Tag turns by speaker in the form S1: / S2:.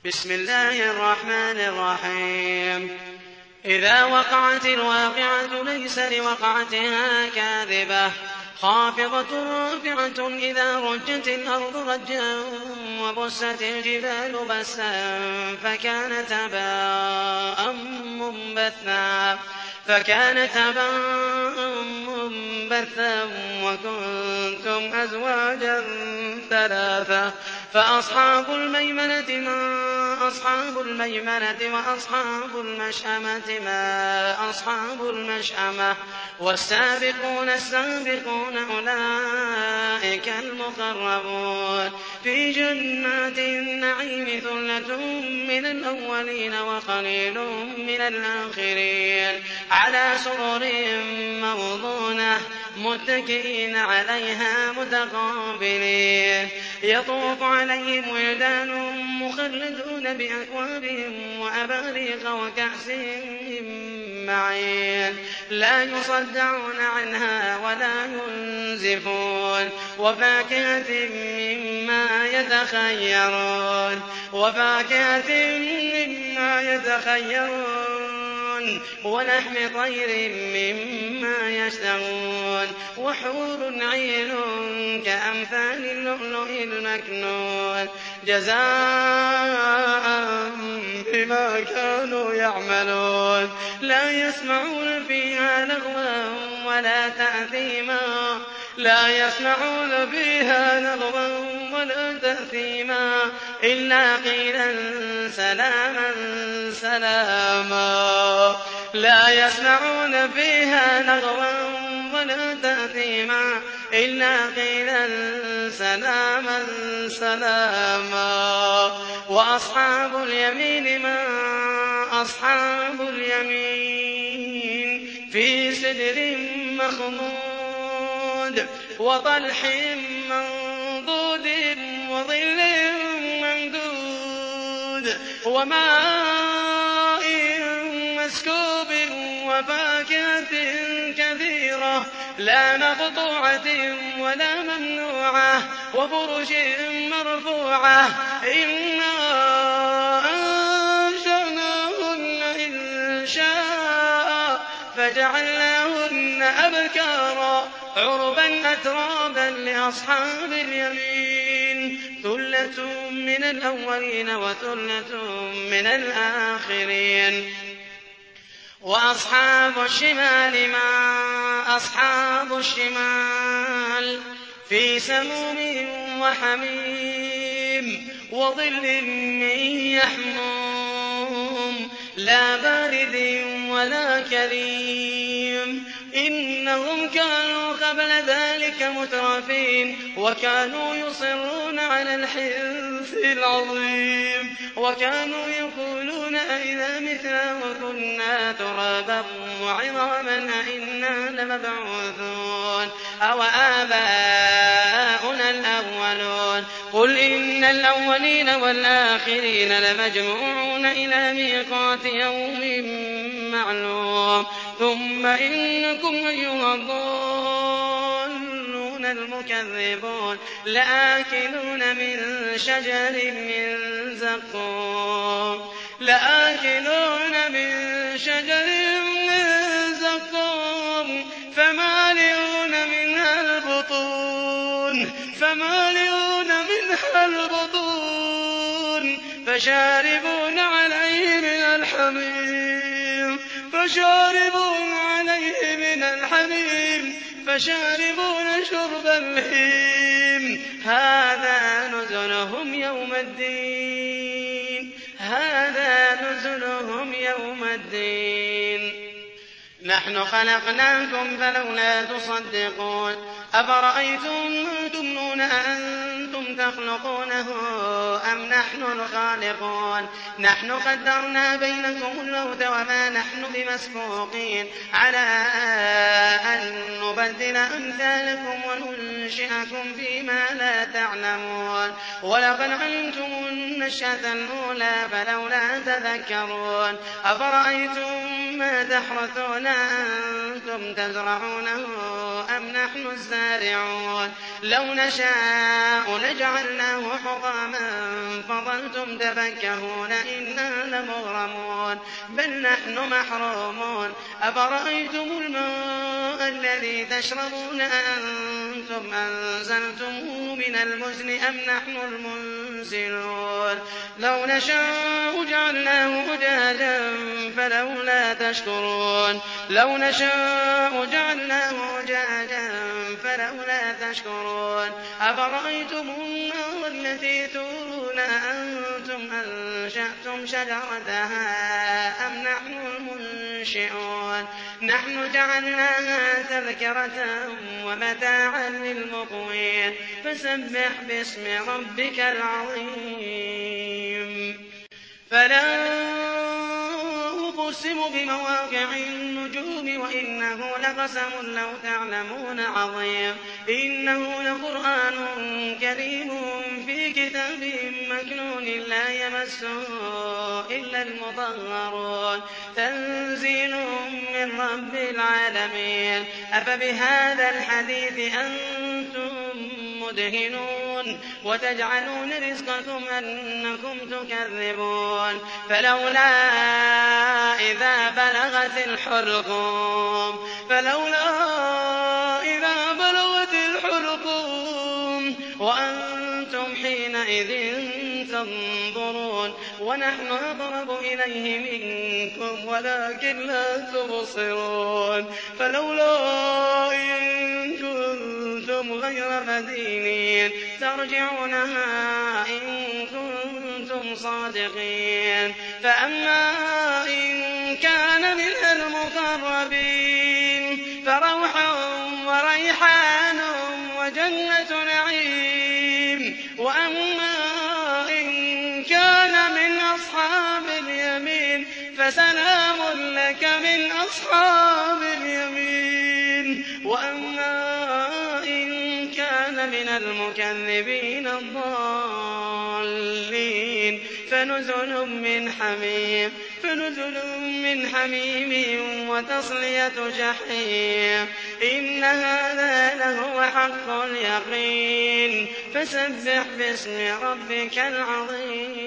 S1: بسم الله الرحمن الرحيم إذا وقعت الواقعة ليس لوقعتها كاذبة خافضة رافعة إذا رجت الأرض رجا وبست الجبال بسا فكانت هباء منبثا وكنتم أزواجا ثلاثة فأصحاب الميمنة ما أصحاب الميمنة وأصحاب المشأمة ما أصحاب المشأمة والسابقون السابقون أولئك المقربون في جنات النعيم ثلة من الأولين وقليل من الآخرين على سرر موضونة متكئين عليها متقابلين يطوف عليهم ولدان مخلدون بأكواب وأباريق وكأس من معين لا يصدعون عنها ولا ينزفون وفاكهة مما يتخيرون ولحم طير مما يشتهون وحور عين كأمثال اللؤلؤ المكنون جزاء بما كانوا يعملون لا يسمعون فيها لغوا ولا تأثيما إلا قيلا سلاما سلاما لا يسمعون فيها لغوا ولا تأثيما إلا قيلا سلاما سلاما وأصحاب اليمين ما أصحاب اليمين في سدر مخضود وطلح منضود وظل ممدود وماء مسكوب وفاكهة كثيرة لا مقطوعة ولا ممنوعة وفرش مرفوعة إنا أنشأناهن إنشاء فجعلناهن أبكارا عربا أترابا لأصحاب اليمين ثلة من الأولين وثلة من الآخرين وأصحاب الشمال ما أصحاب الشمال في سموم وحميم وظل من يحموم لا بارد ولا كريم إنهم كانوا قبل ذلك مترفين وكانوا يصرون على الحنث العظيم وكانوا يقولون أئذا متنا وكنا ترابا وعظاما أئنا لمبعوثون أو آباؤنا الأولون قل إن الأولين والآخرين لمجموعون إلى ميقات يوم معلوم ثم إنكم أيها الضالون المكذبون لآكلون من شجر من زقوم فمالئون منها البطون فشاربون عليه من الحميم فشاربون شرب الهيم هذا نزلهم يوم الدين نحن خلقناكم فلولا تصدقون أفرأيتم ما تمنون أأنتم تخلقونه أم نحن الخالقون نحن قدرنا بينكم الموت وما نحن بمسبوقين على أن نبدل أمثالكم وننشئكم فيما لا تعلمون ولقد علمتم النشأة الأولى فلولا تذكرون أفرأيتم ما تحرثون أنتم تزرعونه أم نحن الزارعون لو نشاء لجعلناه حطاما فظلتم تفكهون إنا لمغرمون بل نحن محرومون أفرأيتم الماء الذي تشربون أأنتم أنزلتموه من المزن أم نحن المنزلون لو نشاء جعلناه أجاجا فلولا تشكرون لو نشاء جعلناه أجاجا فلولا تشكرون أفرأيتم النار التي تورون أأنتم أنشأتم شجرتها أم نحن المنشئون نحن جعلناها تذكرة ومتاعا للمقوين فسبح باسم ربك العظيم فلا أقسم بمواقع النجوم وإنه لقسم لو تعلمون عظيم إنه لقرآن كريم في كتاب مكنون لا يمسه إلا المطهرون تنزيل من رب العالمين أفبهذا الحديث أنتم مدهنون وتجعلون رزقكم أنكم تكذبون فلولا إذا بلغت الحلقوم وأنتم حينئذ تنظرون ونحن أقرب إليه منكم ولكن لا تبصرون فلولا إن كنتم غير مدينين ترجعونها إن كنتم صادقين فأما إن كان من المقربين فروح وريحان وجنة نعيم وأما إن كان من أصحاب اليمين فسلام لك من أصحاب اليمين وأما إن كان من المكذبين الضالين فنزل من حميم وتصلية جحيم إن هذا لهو حق اليقين فسبح باسم ربك العظيم